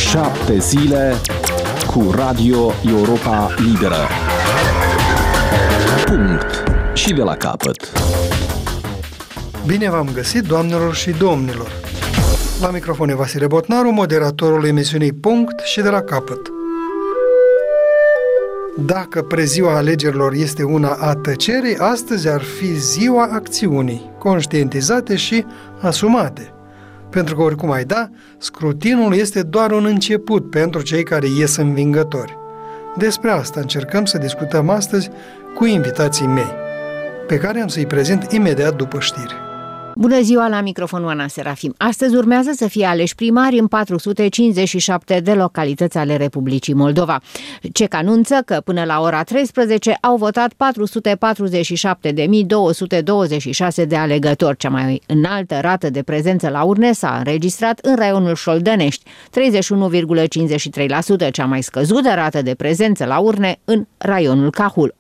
7 zile cu Radio Europa Liberă. Punct. Și de la capăt. Bine v-am găsit, doamnelor și domnilor! La microfon e Vasile Botnaru, moderatorul emisiunii Punct și de la capăt. Dacă preziua alegerilor este una a tăcerii, astăzi ar fi ziua acțiunii, conștientizate și asumate. Pentru că oricum ai da, scrutinul este doar un început pentru cei care ies învingători. Despre asta încercăm să discutăm astăzi cu invitații mei, pe care am să-i prezint imediat după știri. Bună ziua, la microfonul Ana Serafim. Astăzi urmează să fie aleși primari în 457 de localități ale Republicii Moldova. CEC anunță că până la ora 13 au votat 447.226 de alegători. Cea mai înaltă rată de prezență la urne s-a înregistrat în raionul Șoldănești, 31,53%, cea mai scăzută rată de prezență la urne în raionul Cahul,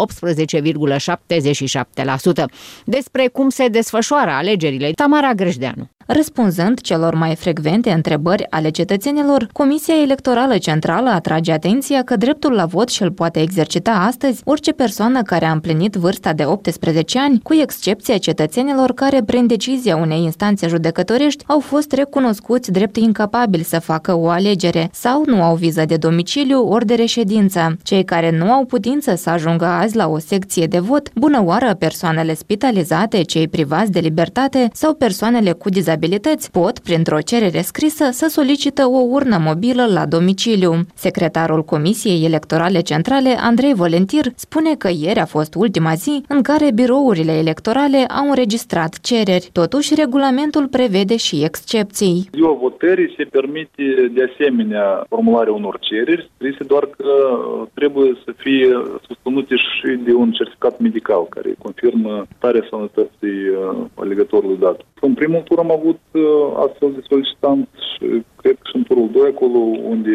18,77%. Despre cum se desfășoară alegerile, Tamara Grejdeanu. Răspunzând celor mai frecvente întrebări ale cetățenilor, Comisia Electorală Centrală atrage atenția că dreptul la vot și-l poate exercita astăzi orice persoană care a împlinit vârsta de 18 ani, cu excepția cetățenilor care, prin decizia unei instanțe judecătorești, au fost recunoscuți drept incapabili să facă o alegere sau nu au viză de domiciliu ori de reședință. Cei care nu au putință să ajungă azi la o secție de vot, bună oară persoanele spitalizate, cei privați de libertate sau persoanele cu dizabilități, pot, printr-o cerere scrisă, să solicită o urnă mobilă la domiciliu. Secretarul Comisiei Electorale Centrale, Andrei Volentir, spune că ieri a fost ultima zi în care birourile electorale au înregistrat cereri. Totuși, regulamentul prevede și excepții. Ziua votării se permite de asemenea formularea unor cereri, scrise, doar că trebuie să fie susținute și de un certificat medical care confirmă starea sănătății alegătorului dat. În primul tur am avut astfel de solicitanți și cred că și în turul 2, acolo unde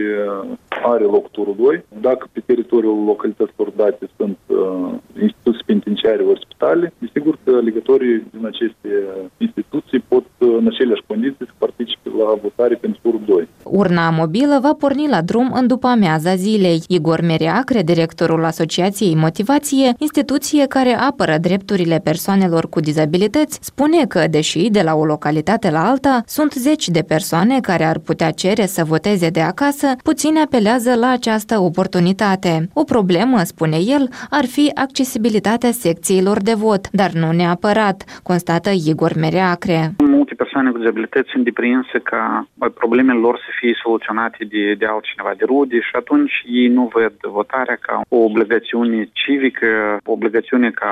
are loc turul 2. Dacă pe teritoriul localităților date sunt instituții penitenciare ori spitale, e sigur că alegătorii din aceste instituții pot în aceleași condiții să participe la votare pentru turul 2. Urna mobilă va porni la drum în după-amiaza zilei. Igor Mereacre, directorul Asociației Motivație, instituție care apără drepturile persoanelor cu dizabilități, spune că, deși de la o localitate la alta sunt zeci de persoane care ar putea cere să voteze de acasă, puțini apelează la această oportunitate. O problemă, spune el, ar fi accesibilitatea secțiilor de vot, dar nu neapărat, constată Igor Mereacre. Multe persoane cu dizabilități sunt deprinse ca problemele lor să fie soluționate de altcineva, de rude, și atunci ei nu văd votarea ca o obligațiune civică, o obligațiune ca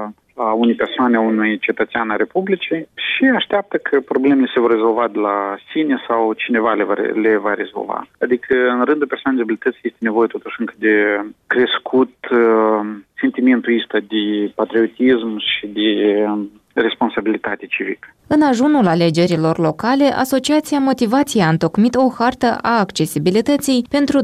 a unei persoane, a unui cetățean a Republicii, și așteaptă că problemele se vor rezolva de la sine sau cineva le va rezolva. Adică în rândul persoanelor de dizabilități este nevoie totuși încă de crescut sentimentul ăsta de patriotism și de responsabilitate civică. În ajunul alegerilor locale, Asociația Motivație a întocmit o hartă a accesibilității pentru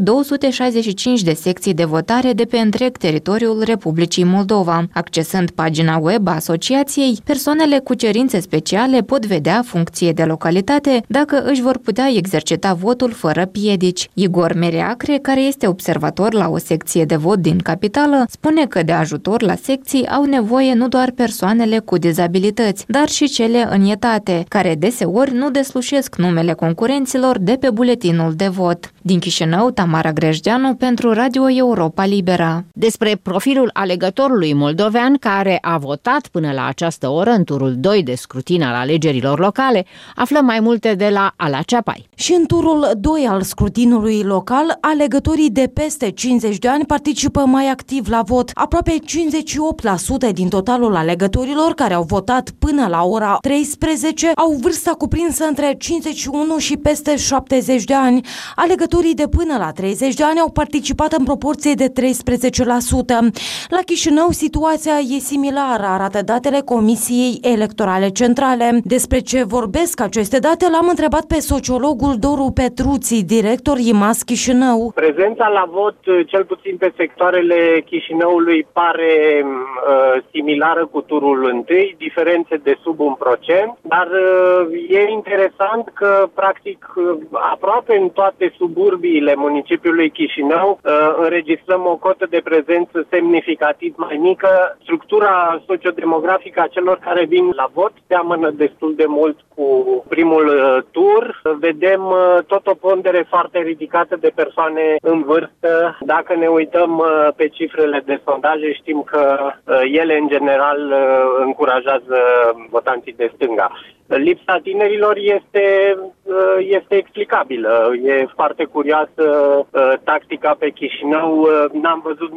265 de secții de votare de pe întreg teritoriul Republicii Moldova. Accesând pagina web a asociației, persoanele cu cerințe speciale pot vedea, funcție de localitate, dacă își vor putea exercita votul fără piedici. Igor Mereacre, care este observator la o secție de vot din capitală, spune că de ajutor la secții au nevoie nu doar persoanele cu dizabilități, dar și cele în etate, care deseori nu deslușesc numele concurenților de pe buletinul de vot. Din Chișinău, Tamara Grejdeanu pentru Radio Europa Liberă. Despre profilul alegătorului moldovean care a votat până la această oră în turul 2 de scrutin al alegerilor locale, aflăm mai multe de la Ala Ceapai. Și în turul 2 al scrutinului local, alegătorii de peste 50 de ani participă mai activ la vot. Aproape 58% din totalul alegătorilor care au votat până la ora 13 au vârsta cuprinsă între 51 și peste 70 de ani. Alegătorii de până la 30 de ani au participat în proporție de 13%. La Chișinău, situația e similară, arată datele Comisiei Electorale Centrale. Despre ce vorbesc aceste date l-am întrebat pe sociologul Doru Petruții, director IMAS Chișinău. Prezența la vot, cel puțin pe sectoarele Chișinăului, pare similară cu turul întâi, diferențe de sub 1%, dar e interesant că, practic, aproape în toate sub suburbiile municipiului Chișinău înregistrăm o cotă de prezență semnificativ mai mică. Structura sociodemografică a celor care vin la vot seamănă destul de mult cu primul tur. Vedem tot o pondere foarte ridicată de persoane în vârstă. Dacă ne uităm pe cifrele de sondaje, știm că ele în general încurajează votanții de stânga. Lipsa tinerilor este explicabilă. E foarte curioasă tactica pe Chișinău. N-am văzut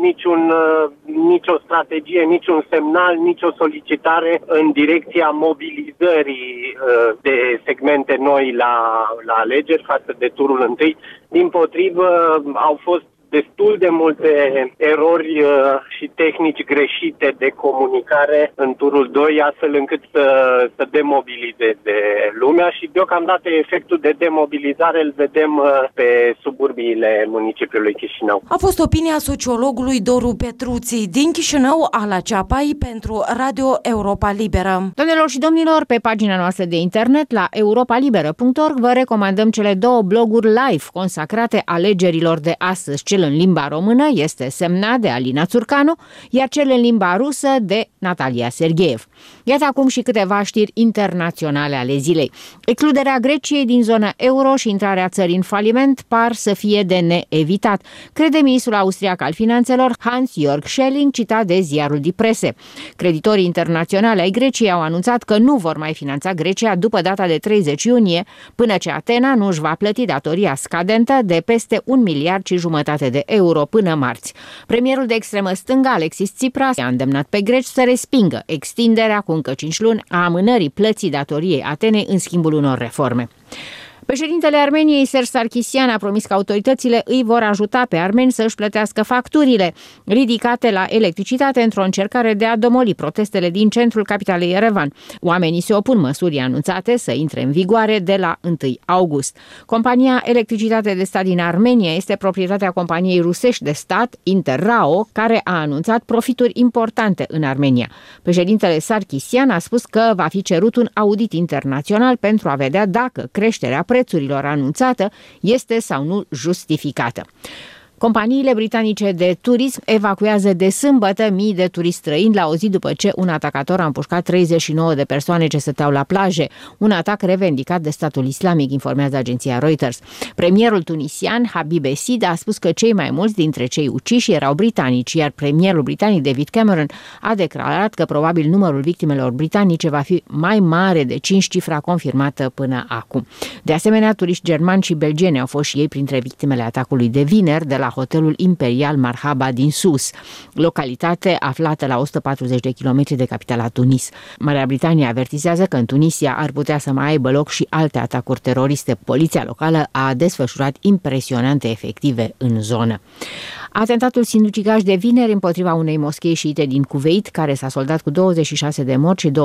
nicio strategie, niciun semnal, nicio solicitare în direcția mobilizării de segmente noi la alegeri față de turul întâi. Dimpotrivă, au fost destul de multe erori și tehnici greșite de comunicare în turul 2, astfel încât să demobilizeze lumea și deocamdată efectul de demobilizare îl vedem pe suburbiile municipiului Chișinău. A fost opinia sociologului Doru Petruții din Chișinău, Ala Ceapai, pentru Radio Europa Liberă. Doamnelor și domnilor, pe pagina noastră de internet la europalibera.org vă recomandăm cele 2 bloguri live consacrate alegerilor de astăzi. Cel în limba română este semnat de Alina Țurcanu, iar cel în limba rusă de Natalia Sergeev. Iată acum și câteva știri internaționale ale zilei. Excluderea Greciei din zona euro și intrarea țării în faliment par să fie de neevitat, crede ministrul austriac al finanțelor Hans-Jörg Schelling, citat de ziarul Die Presse. Creditorii internaționali ai Greciei au anunțat că nu vor mai finanța Grecia după data de 30 iunie, până ce Atena nu își va plăti datoria scadentă de peste 1,5 miliarde de euro până marți. Premierul de extremă stângă, Alexis Tsipras, a îndemnat pe greci să respingă extinderea cu încă 5 luni a amânării plății datoriei Atenei în schimbul unor reforme. Președintele Armeniei, Serge Sarkisian, a promis că autoritățile îi vor ajuta pe armeni să își plătească facturile ridicate la electricitate într-o încercare de a domoli protestele din centrul capitalei Yerevan. Oamenii se opun măsurii anunțate să intre în vigoare de la 1 august. Compania Electricitate de Stat din Armenia este proprietatea companiei rusești de stat Interrao, care a anunțat profituri importante în Armenia. Președintele Sarkisian a spus că va fi cerut un audit internațional pentru a vedea dacă creșterea prețurilor anunțată este sau nu justificată. Companiile britanice de turism evacuează de sâmbătă mii de turiști străini la o zi după ce un atacator a împușcat 39 de persoane ce stăteau la plaje. Un atac revendicat de statul islamic, informează agenția Reuters. Premierul tunisian Habib Essid a spus că cei mai mulți dintre cei uciși erau britanici, iar premierul britanic David Cameron a declarat că probabil numărul victimelor britanice va fi mai mare de 5, cifra confirmată până acum. De asemenea, turiști germani și belgieni au fost și ei printre victimele atacului de vineri de la hotelul Imperial Marhaba din Sus, localitate aflată la 140 de kilometri de capitala Tunis. Marea Britanie avertizează că în Tunisia ar putea să mai aibă loc și alte atacuri teroriste. Poliția locală a desfășurat impresionante efective în zonă. Atentatul sinucigaș de vineri împotriva unei moschei șiite din Kuwait, care s-a soldat cu 26 de morți și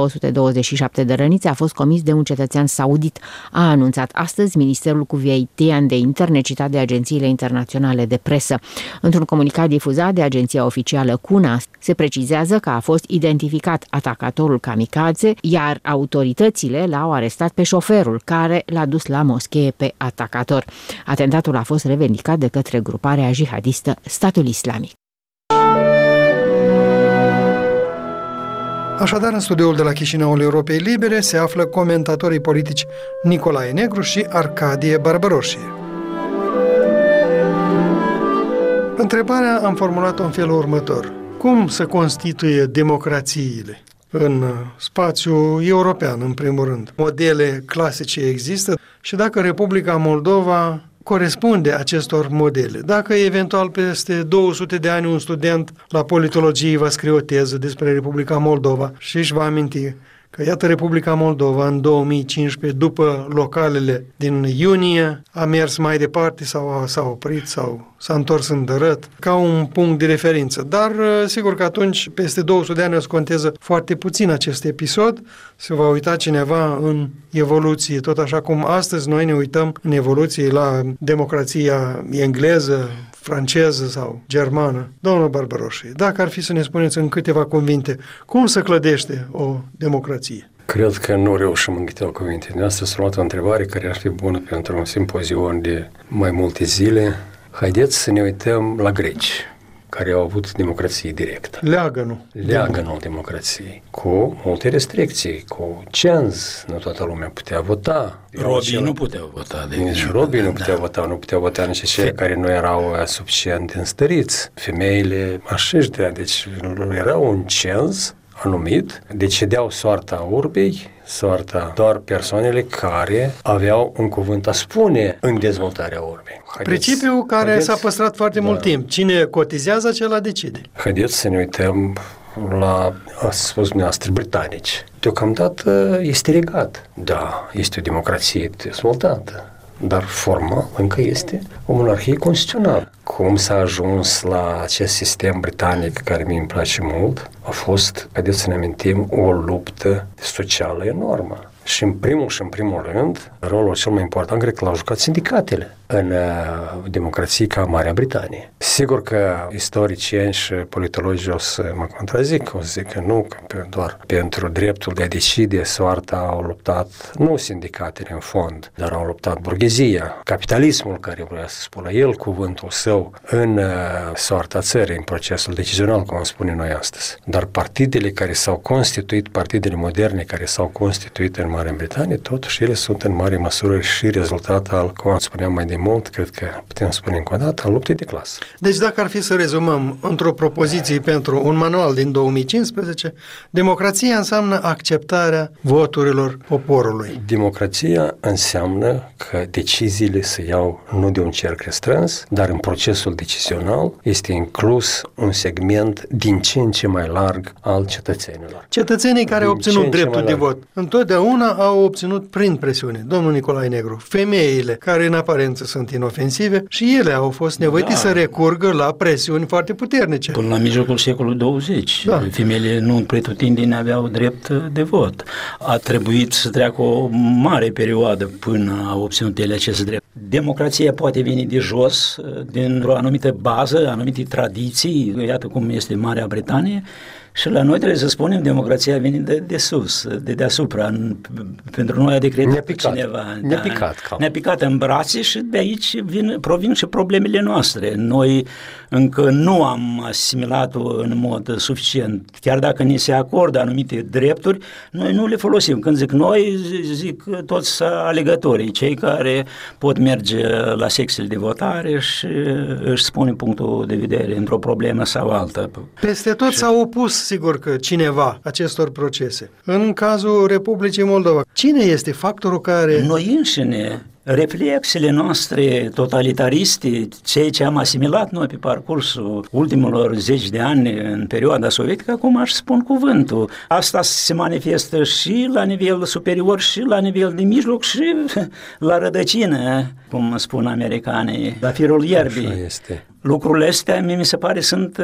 227 de răniți, a fost comis de un cetățean saudit, a anunțat astăzi Ministerul Kuwaitian de Interne, citat de agențiile internaționale de presă. Într-un comunicat difuzat de agenția oficială CUNA, se precizează că a fost identificat atacatorul kamikaze, iar autoritățile l-au arestat pe șoferul care l-a dus la moschee pe atacator. Atentatul a fost revendicat de către gruparea jihadistă Statul Islamic. Așadar, în studioul de la Chișinăul Europei Libere se află comentatorii politici Nicolae Negru și Arcadie Barbaroșie. Întrebarea am formulat-o în felul următor. Cum se constituie democrațiile în spațiul european, în primul rând? Modele clasice există și dacă Republica Moldova corespunde acestor modele. Dacă eventual peste 200 de ani un student la politologie va scrie o teză despre Republica Moldova și își va aminti că iată Republica Moldova în 2015, după localele din iunie, a mers mai departe sau s-a oprit sau s-a întors în dărât, ca un punct de referință. Dar sigur că atunci, peste 200 de ani, se contează foarte puțin acest episod, se va uita cineva în evoluție, tot așa cum astăzi noi ne uităm în evoluție la democrația engleză, franceză sau germană. Domnul Barbaroșie, dacă ar fi să ne spuneți în câteva cuvinte, cum se clădește o democrație? Cred că nu reușim în câteva cuvinte. Dumneavoastră s-a luat o întrebare care ar fi bună pentru un simpozion de mai multe zile. Haideți să ne uităm la greci, care au avut democrație directă. Leagănul democrației, cu multe restricții, cu cenz, nu toată lumea putea vota. Robii nu puteau vota. Nici robii nu puteau vota, nu puteau vota nici cei care nu erau suficient înstăriți. Femeile așeștia, deci era un cenz anumit, decideau soarta urbei, soarta doar persoanele care aveau un cuvânt a spune în dezvoltarea urbei. Principiul care s-a păstrat foarte mult timp. Cine cotizează, acela decide. Haideți să ne uităm la, ați spus dumneavoastră, britanici. Deocamdată este regat. Da, este o democrație dezvoltată, dar formal încă este o monarhie constituțională. Cum s-a ajuns la acest sistem britanic care mi-mi place mult, a fost, haideți să ne amintim, o luptă socială enormă. Și în primul rând, rolul cel mai important cred că l-au jucat sindicatele în democrații ca Marea Britanie. Sigur că istoricieni și politologii o să mă contrazic, o să zic că nu, că doar pentru dreptul de a decide soarta au luptat nu sindicatele în fond, dar au luptat burghezia, capitalismul care vrea să spună el cuvântul său în soarta țării, în procesul decizional, cum am spune noi astăzi. Dar partidele care s-au constituit, partidele moderne care s-au constituit în Marea Britanie, totuși ele sunt în mare măsură și rezultat al, cum am spuneam mai de mult, cred că putem spune încă o dată, al luptei de clasă. Deci dacă ar fi să rezumăm într-o propoziție pentru un manual din 2015, democrația înseamnă acceptarea voturilor poporului. Democrația înseamnă că deciziile se iau nu de un cerc restrâns, dar în procesul decizional este inclus un segment din ce în ce mai larg al cetățenilor. Cetățenii care au obținut dreptul de vot întotdeauna au obținut prin presiune. Domnul Nicolae Negru, femeile care în aparență sunt inofensive și ele au fost nevoite să recurgă la presiuni foarte puternice. Până la mijlocul secolului 20, femeile nu pretutindeni aveau drept de vot. A trebuit să treacă o mare perioadă până au obținut ele acest drept. Democrația poate veni de jos, dintr-o anumită bază, anumite tradiții, iată cum este Marea Britanie, și la noi trebuie să spunem, democrația vine de sus, de deasupra. Pentru noi a decretat cineva. Ne-a picat în brațe și de aici provin și problemele noastre. Noi încă nu am asimilat-o în mod suficient. Chiar dacă ni se acordă anumite drepturi, noi nu le folosim. Când zic noi, zic toți alegătorii, cei care pot merge la secțiile de votare și își spune punctul de vedere într-o problemă sau alta. Peste tot s-au opus, sigur că cineva acestor procese. În cazul Republicii Moldova, cine este factorul care... Noi înșine, reflexele noastre totalitariste, ceea ce am asimilat noi pe parcursul ultimilor 10 de ani în perioada sovietică, acum aș spun cuvântul. Asta se manifestă și la nivel superior și la nivel de mijloc și la rădăcină, cum spun americanii, la firul ierbii. Lucrurile astea, mi se pare, sunt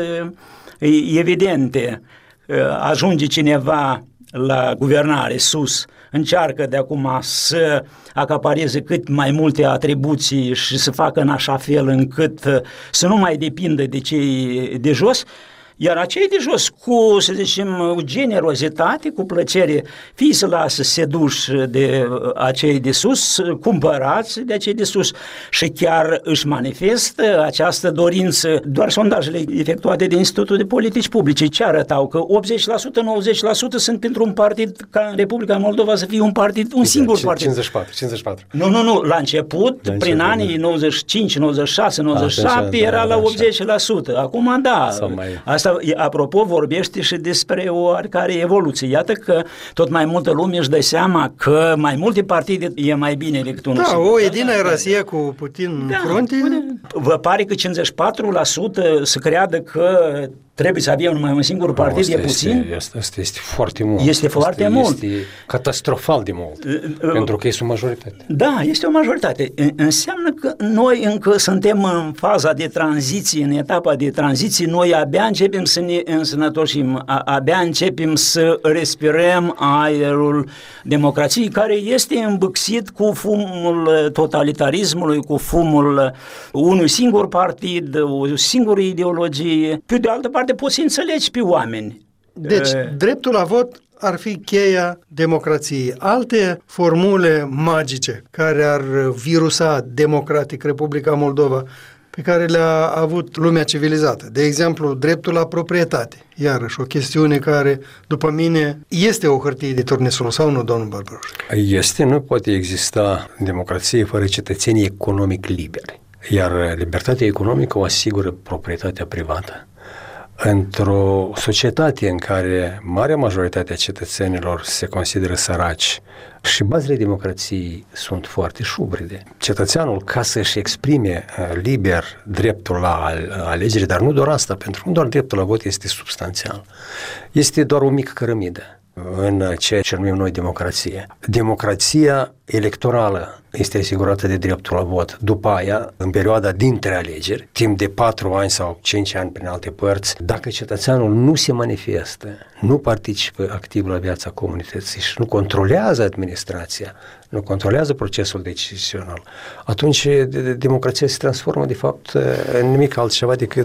evidente. Ajunge cineva la guvernare sus, încearcă de acum să acapareze cât mai multe atribuții și să facă în așa fel încât să nu mai depindă de cei de jos, iar acei de jos, cu, să zicem, generozitate, cu plăcere, fie să lasă seduși de acei de sus, cumpărați de acei de sus și chiar își manifestă această dorință. Doar sondajele efectuate de Institutul de Politici Publice ce arătau? Că 80%, 90% sunt pentru un partid ca în Republica Moldova să fie un partid, un singur partid. 54. Nu, la început, prin anii 95, 96, 97 era la 80%. Acum da, asta apropo, vorbește și despre o oarecare evoluție. Iată că tot mai multă lume își dă seama că mai multe partide e mai bine decât unul singur. O Edina Rasia cu Putin în frunte. Vă pare că 54% să creadă că trebuie să avem numai un singur partid, e puțin? Asta este foarte mult. Este foarte mult. Este catastrofal de mult, pentru că este o majoritate. Da, este o majoritate. Înseamnă că noi încă suntem în faza de tranziție, în etapa de tranziție, noi abia începem să ne însănătoșim, abia începem să respirăm aerul democrației, care este îmbâxit cu fumul totalitarismului, cu fumul unui singur partid, o singură ideologie. Pe de altă parte, poți să înțelegi pe oameni. Deci, dreptul la vot ar fi cheia democrației. Alte formule magice care ar virusa democratic Republica Moldova, pe care le-a avut lumea civilizată. De exemplu, dreptul la proprietate. Iarăși, o chestiune care, după mine, este o hârtie de turnusol, sau nu, domnul Barbaroș? Este, nu poate exista democrație fără cetățenii economic liberi. Iar libertatea economică o asigură proprietatea privată. Într-o societate în care marea majoritate a cetățenilor se consideră săraci și bazele democrației sunt foarte șubrede, cetățeanul, ca să-și exprime liber dreptul la alegere, dar nu doar asta, pentru că nu doar dreptul la vot este substanțial, este doar o mică cărămidă în ceea ce numim noi democrație. Democrația electorală este asigurată de dreptul la vot. După aia, în perioada dintre alegeri, timp de 4 ani sau 5 ani prin alte părți, dacă cetățeanul nu se manifestă, nu participă activ la viața comunității și nu controlează administrația, nu controlează procesul decizional, atunci democrația se transformă, de fapt, în nimic altceva decât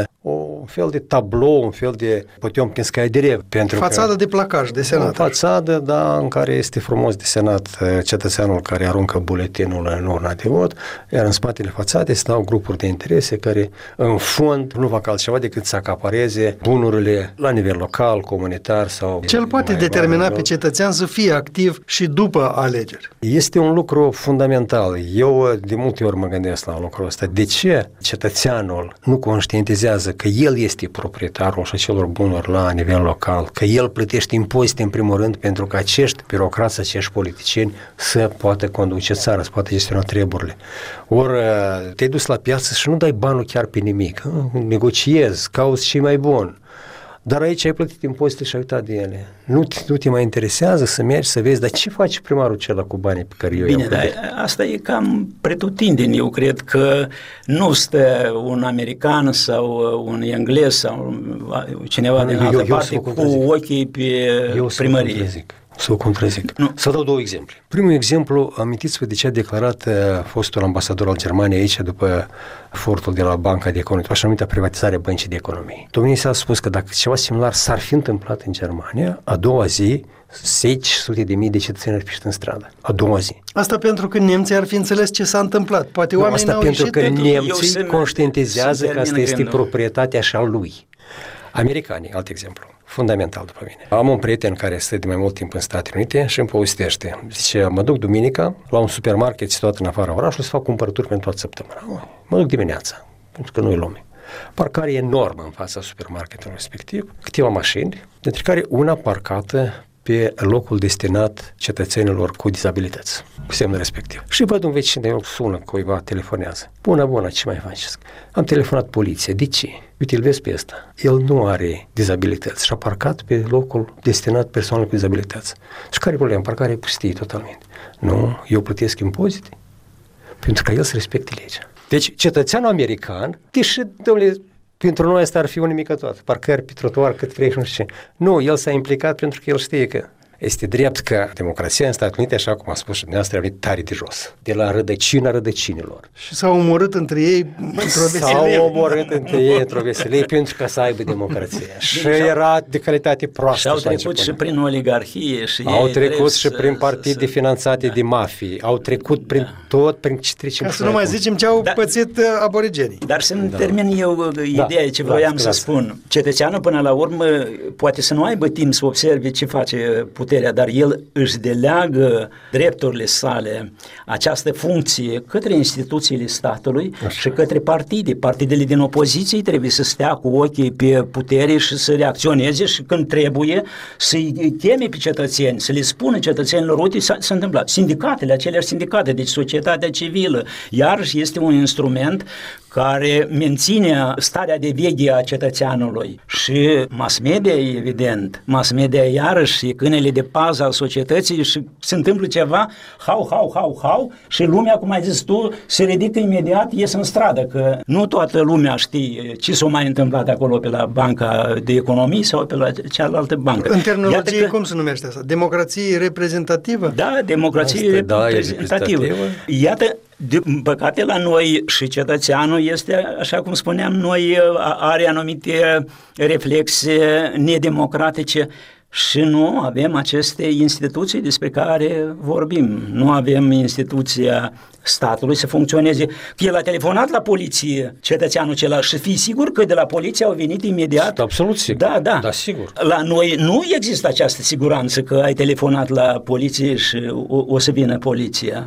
un fel de tablou, un fel de Potiomkinskaya derev. Fațadă de placaj desenat. O fațadă, da, în care este frumos desenat cetățeanul care aruncă buletinul în urna de vot, iar în spatele fațadei stau grupuri de interese care, în fond, nu fac altceva decât să acapareze bunurile la nivel local, comunitar sau... Ce-l poate determina pe cetățean să fie activ și după alegeri? Este un lucru fundamental. Eu de multe ori mă gândesc la lucrul ăsta. De ce cetățeanul nu conștientizează că el este proprietarul și acelor bunuri la nivel local, că el plătește impozite în primul rând pentru că acești birocrați, acești politicieni să poată conduce țara, să poată gestiona treburile. Ori te-ai dus la piață și nu dai banul chiar pe nimic, negociezi, cauți ce mai bun. Dar aici ai plătit impozite și ai uitat de ele. Nu te mai interesează să mergi să vezi, dar ce face primarul acela cu banii pe care eu i-am plătit? Bine, dar asta e cam pretutindeni. Eu cred că nu stă un american sau un englez sau cineva din altă parte cu ochii pe primărie. Să o contrazic. Să dau 2 exemple. Primul exemplu, amintiți-vă de ce a declarat fostul ambasador al Germaniei aici după furtul de la Banca de Economie, așa numită privatizare Băncii de Economie. Domnul s-a spus că dacă ceva similar s-ar fi întâmplat în Germania, a doua zi, sute de mii de cetățeni ar fi ieșit în stradă. A doua zi. Asta pentru că nemții ar fi înțeles ce s-a întâmplat. Poate oamenii n-au ieșit. Asta pentru că nemții conștientizează că asta este proprietatea și a lui. Americanii, alt exemplu, fundamental după mine. Am un prieten care stă de mai mult timp în Statele Unite și îmi povestește. Zice, mă duc duminica la un supermarket situat în afara orașului să fac cumpărături pentru toată săptămâna. Mă duc dimineața, pentru că nu-i lume. Parcare enormă în fața supermarketului respectiv, câteva mașini, dintre care una parcată pe locul destinat cetățenilor cu dizabilități, cu semnul respectiv. Și văd un vecin de eu, sună cuiva, telefonează. Bună, ce mai faceți? Am telefonat poliție. De ce? Uite, îl vezi pe ăsta. El nu are dizabilități și a parcat pe locul destinat persoanelor cu dizabilități. Și care e problema? Parcarea e pustie totalmente. Nu, eu plătesc impozite pentru ca el să respecte legea. Deci, cetățeanul american, deși, domnule, pentru noi asta ar fi o nimică toată. Parcări pe trotuar cât vrei și nu știu ce. Nu, el s-a implicat pentru că el știe că este drept că democrația în Statele Unite, așa cum a spus și dumneavoastră, a venit tare de jos. De la rădăcina rădăcinilor. Și s-au omorât între ei într-o veselie. S-au omorât între ei într-o veselie pentru ca să aibă democrație. Și era de calitate proastă. Și au trecut și prin oligarhie. Și au trecut și prin partide finanțate de mafii. Au trecut prin tot, prin ce trecem. Ca să nu mai zicem ce au pățit aborigenii. Dar să-mi termin eu ideea ce voiam să spun. Cetățeanul până la urmă poate să nu aibă timp să observe ce face puterea, dar el își deleagă drepturile sale, această funcție către instituțiile statului și către partide. Partidele din opoziție trebuie să stea cu ochii pe putere și să reacționeze și când trebuie să-i cheme pe cetățeni, să le spună cetățenilor, uite, s-a întâmplat. Sindicatele, aceleași sindicate, deci societatea civilă, iarăși este un instrument care menține starea de veche a cetățeanului. Și mass media, evident, mass media iarăși e câinele de pază al societății și se întâmplă ceva, hau, și lumea, cum ai zis tu, se ridică imediat, ies în stradă, că nu toată lumea știe ce s-a mai întâmplat acolo pe la Banca de Economie sau pe la cealaltă bancă. În terminologie, cum se numește asta? Democrație reprezentativă? Da, democrație reprezentativă. Iată, din păcate la noi și cetățeanul este, așa cum spuneam noi, are anumite reflexe nedemocratice Și nu avem aceste instituții despre care vorbim. Nu avem instituția statului să funcționeze. Că el a telefonat la poliție, cetățeanul acela, și fii sigur că de la poliție au venit imediat. Absolut sigur. Da, sigur. La noi nu există această siguranță că ai telefonat la poliție și o să vină poliția.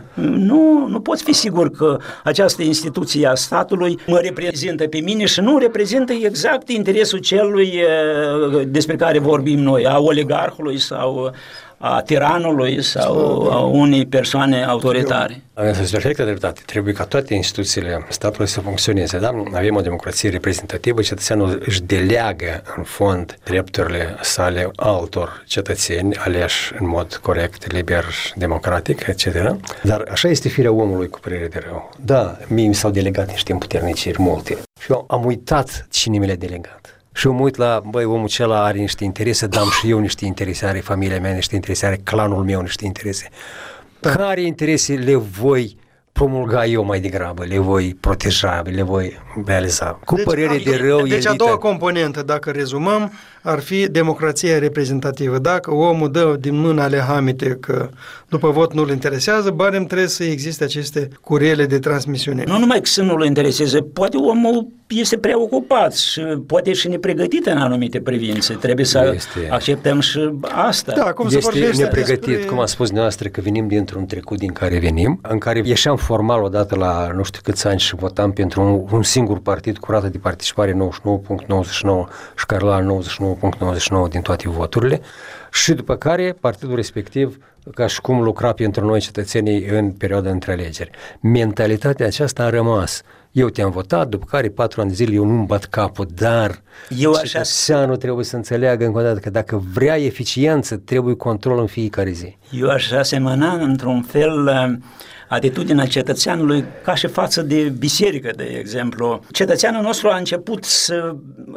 Nu poți fi sigur că această instituție a statului mă reprezintă pe mine și nu reprezintă exact interesul celui despre care vorbim noi, a oligarhului sau a tiranului sau a unei persoane autoritare. Aveți perfectă dreptate. Trebuie ca toate instituțiile statului să funcționeze, da? Avem o democrație reprezentativă, cetățeanul își deleagă în fond drepturile sale altor cetățeni aleși în mod corect, liber, democratic, etc. Dar așa este firea omului cu părere de rău. Da, mie mi s-au delegat niște împuterniciri multe și eu am uitat cine mi le-a delegat. Și eu mă uit la, omul acela are niște interese, dar am și eu niște interese, are familia mea niște interese, are clanul meu niște interese. Da. Care interese le voi promulga eu mai degrabă, le voi proteja, le voi realiza? Cu părere de rău... Deci a doua componentă, dacă rezumăm, ar fi democrația reprezentativă. Dacă omul dă din mâna ale hamite că după vot nu-l interesează, barem trebuie să existe aceste curele de transmisiune. Nu numai că să nu-l intereseze, poate omul este preocupat și poate și nepregătit în anumite privințe. Trebuie să acceptăm și asta. Da, cum este nepregătit, cum a spus dumneavoastră, că venim dintr-un trecut din care venim, în care ieșeam formal odată la nu știu câți ani și votam pentru un singur partid cu rată de participare 99.99 și care lua 99.99 din toate voturile și după care partidul respectiv ca și cum lucra pentru noi cetățenii în perioada între alegeri. Mentalitatea aceasta a rămas. Eu te-am votat, după care 4 ani de zile eu nu-mi bat capul, dar cetățeanul trebuie să înțeleagă încă o dată că dacă vrea eficiență, trebuie control în fiecare zi. Eu aș asemăna într-un fel atitudinea cetățeanului ca și față de biserică, de exemplu. Cetățeanul nostru a început să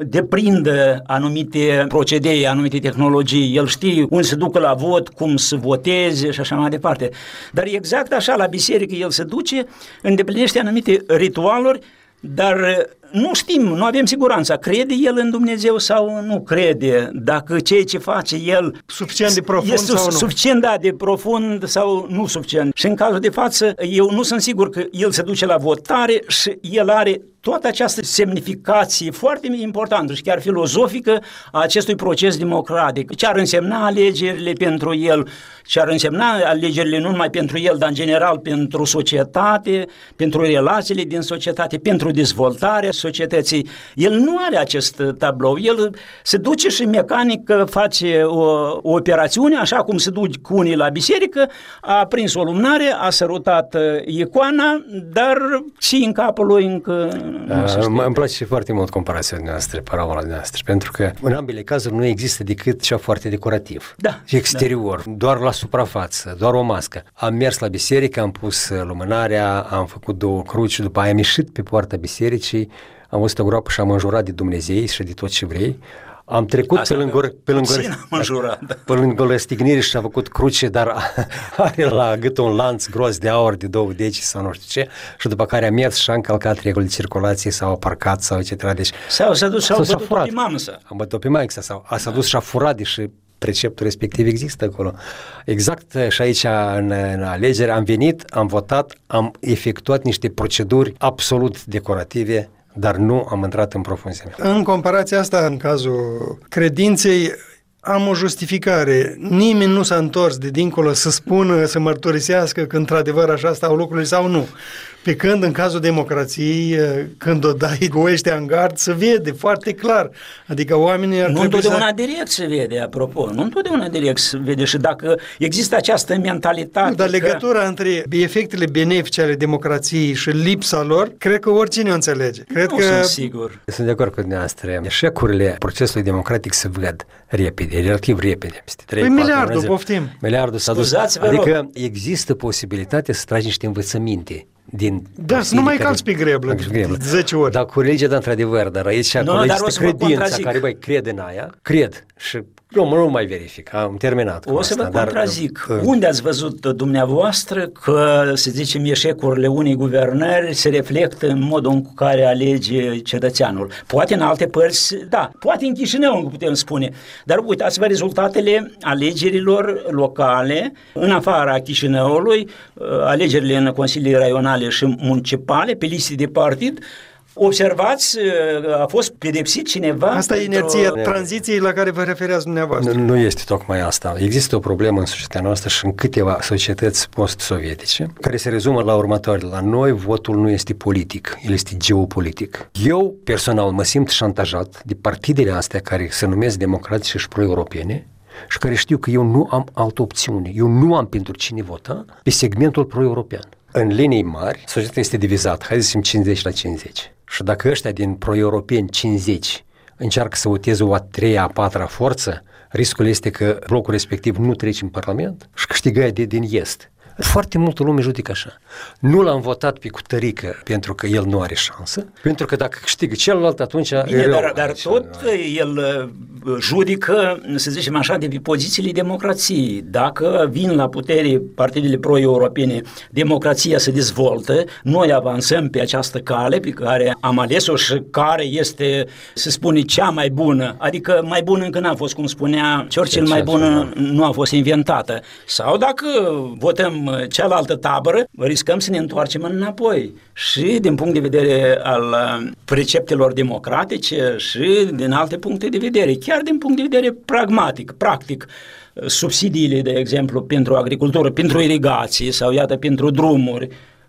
deprindă anumite procedee, anumite tehnologii. El știe unde se ducă la vot, cum să voteze și așa mai departe. Dar exact așa, la biserică el se duce, îndeplinește anumite ritualuri, dar nu știm, nu avem siguranța. Crede el în Dumnezeu sau nu crede? Dacă ceea ce face el suficient de profund este sau nu? Suficient de profund sau nu suficient. Și în cazul de față, eu nu sunt sigur că el se duce la votare și el are toată această semnificație foarte importantă și chiar filozofică a acestui proces democratic. Ce ar însemna alegerile pentru el, ce ar însemna alegerile nu numai pentru el, dar în general pentru societate, pentru relațiile din societate, pentru dezvoltarea societății. El nu are acest tablou. El se duce și mecanic face o operațiune, așa cum se duc cu unii la biserică, a prins o lumânare, a sărutat icoana, dar și în capul lui încă îmi place foarte mult comparația noastră, parabola noastră, pentru că în ambele cazuri nu există decât cea foarte decorativ. Da. Exterior, doar la suprafață, doar o mască. Am mers la biserică, am pus lumânarea, am făcut 2 cruci, după aia am ieșit pe poarta bisericii, am văzut o groapă și am înjurat de Dumnezei și de tot ce vrei. Am trecut pe lângă răstignire și a făcut cruce, dar are la gât un lanț gros de aur de 2 deci sau nu știu ce, și după care a mers și a încălcat regulile de circulație sau a parcat sau etc. Deci, sau s-a dus și a bătut pe mamă. Am bătut pe mamă sau s-a dus și a furat, deși preceptul respectiv există acolo. Exact și aici în alegeri am venit, am votat, am efectuat niște proceduri absolut decorative, dar nu am intrat în profunzime. În comparația asta, în cazul credinței, am o justificare. Nimeni nu s-a întors de dincolo să spună, să mărturisească că într-adevăr așa stau lucrurile sau nu. Pe când în cazul democrației, când o dai cu ăștia în gard, se vede foarte clar. Adică oamenii ar nu întotdeauna direct se vede, apropo. Nu întotdeauna direct se vede și dacă există această mentalitate... Dar legătura între efectele benefice ale democrației și lipsa lor, cred că oricine o înțelege. Sunt sigur. Sunt de acord cu dumneavoastră. Eșecurile procesului democratic se văd repede, relativ repede. Păi miliardul, poftim. Miliardul s-a dus. Adică există posibilitatea să tragi niște învățăminte să nu mai calci pe greblă 10 ori. Dar cu religia, într-adevăr, dar aici acolo există credința care, crede în aia, cred și Nu mai verific, am terminat cu o să asta, vă contrazic. Unde ați văzut dumneavoastră că, să zicem, eșecurile unei guvernări se reflectă în modul în care alege cetățeanul? Poate în alte părți, da, poate în Chișinău, putem spune, dar uitați-vă rezultatele alegerilor locale în afara Chișinăului, alegerile în consiliile raionale și municipale, pe liste de partid. Observați, a fost pedepsit cineva? Asta e inerția tranziției la care vă refereați dumneavoastră. Nu este tocmai asta. Există o problemă în societatea noastră și în câteva societăți post-sovietice, care se rezumă la următoarele. La noi votul nu este politic, el este geopolitic. Eu, personal, mă simt șantajat de partidele astea care se numesc democratice și pro-europene și care știu că eu nu am altă opțiune. Eu nu am pentru cine vota pe segmentul pro-european. În linii mari, societatea este divizată, hai să zicem 50 la 50. Și dacă ăștia din pro-europeni 50 încearcă să voteze o a treia, a patra forță, riscul este că blocul respectiv nu trece în Parlament și câștigă din est. Foarte multă lume judecă așa. Nu l-am votat pe Cutărică pentru că el nu are șansă, pentru că dacă câștigă celălalt, atunci bine, dar tot el judecă, să zicem așa, de pe pozițiile democrației. Dacă vin la putere partidele pro-europene, democrația se dezvoltă, noi avansăm pe această cale pe care am ales-o și care este, să spune, cea mai bună, adică mai bună încă n-a fost, cum spunea Churchill, mai bună nu a fost inventată. Sau dacă votăm cealaltă tabără, riscăm să ne întoarcem înapoi. Și din punct de vedere al preceptelor democratice și din alte puncte de vedere, chiar din punct de vedere pragmatic, practic, subsidiile, de exemplu, pentru agricultură, pentru irigații sau, iată, pentru drumuri,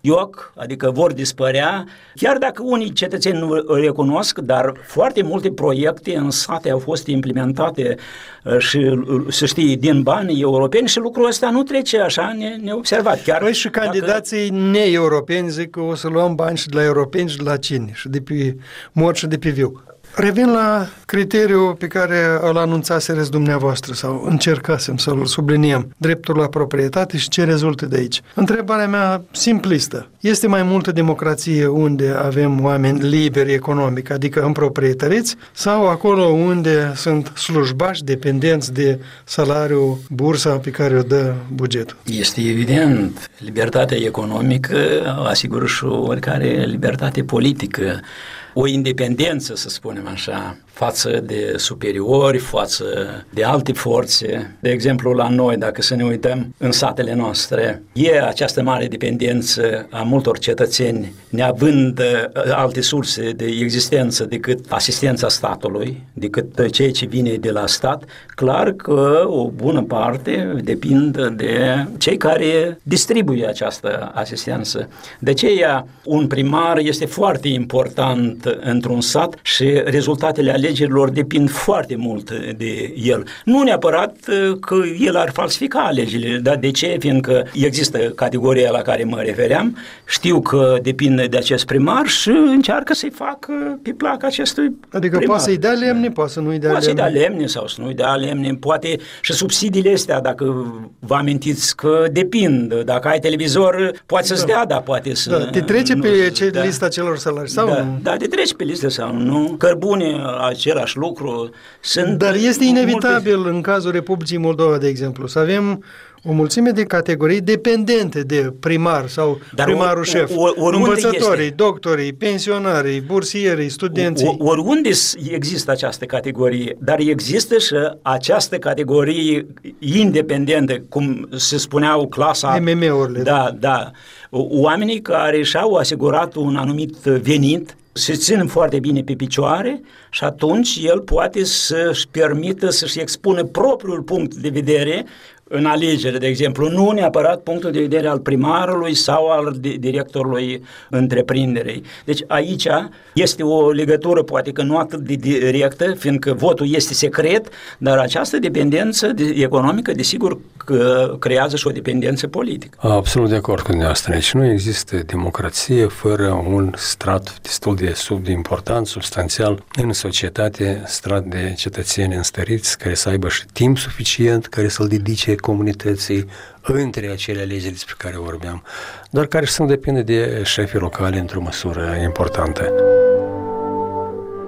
adică vor dispărea, chiar dacă unii cetățeni nu îl recunosc, dar foarte multe proiecte în sate au fost implementate și, să știi, din bani europeni și lucrul ăsta nu trece așa neobservat. Chiar păi și candidații ne-europeni zic că o să luăm bani și de la europeni și de la cine, și de pe mort și de pe viu. Revin la criteriul pe care îl anunțasereți dumneavoastră sau încercasem să-l subliniem, dreptul la proprietate și ce rezultă de aici. Întrebarea mea simplistă. Este mai multă democrație unde avem oameni liberi economic, adică în proprietăreți, sau acolo unde sunt slujbași dependenți de salariul, bursa pe care o dă bugetul? Este evident. Libertatea economică asigură și oricare libertate politică. O independență, să spunem așa, față de superiori, față de alte forțe. De exemplu, la noi, dacă să ne uităm în satele noastre, e această mare dependență a multor cetățeni, neavând alte surse de existență decât asistența statului, decât ceea ce vine de la stat, clar că o bună parte depind de cei care distribuie această asistență. De aceea, un primar este foarte important într-un sat și rezultatele alegerilor depind foarte mult de el. Nu neapărat că el ar falsifica alegerile, dar de ce? Fiindcă există categoria la care mă refeream, știu că depinde de acest primar și încearcă să-i facă pe plac acestui primar. Poate să-i dea lemne, poate să nu-i dea lemne. Poate să-i dea lemne sau să nu-i dea lemne, poate și subsidiile astea, dacă vă amintiți că depind. Dacă ai televizor, poate să-ți dea, dar poate să... Da, te trece pe lista celor salari sau nu? Da, te treci pe listă sau nu. Cărbune, același lucru. Dar este inevitabil în cazul Republicii Moldova, de exemplu, să avem o mulțime de categorii dependente de primar sau primarul șef. Învățătorii, doctorii, pensionarii, bursierii, studenții. Oriunde există această categorie, dar există și această categorie independentă, cum se spuneau clasa... MM-urile. Da. Oamenii care și-au asigurat un anumit venit, se țin foarte bine pe picioare și atunci el poate să-și permită să-și expună propriul punct de vedere în alegere, de exemplu, nu neapărat punctul de vedere al primarului sau al directorului întreprinderei. Deci aici este o legătură, poate că nu atât de directă, fiindcă votul este secret, dar această dependență economică, desigur, că creează și o dependență politică. Absolut de acord cu dumneavoastră. Deci nu există democrație fără un strat destul de important, substanțial în societate, strat de cetățeni înstăriți, care să aibă și timp suficient, care să-l dedice comunității între acele alegeri despre care vorbeam, dar care și să depinde de șefii locali într-o măsură importantă.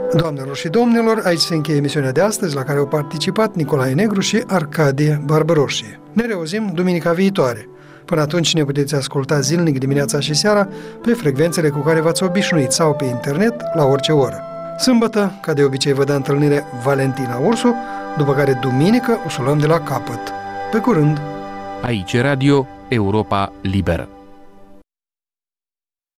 Doamnelor și domnilor, aici se încheie emisiunea de astăzi, la care au participat Nicolae Negru și Arcadie Barbăroșie. Ne reauzim duminica viitoare. Până atunci ne puteți asculta zilnic dimineața și seara pe frecvențele cu care v-ați obișnuit sau pe internet la orice oră. Sâmbătă, ca de obicei, vă dă întâlnire Valentina Ursu, după care duminică o să o luăm de la capăt. Pe curând! Aici Radio Europa Liberă.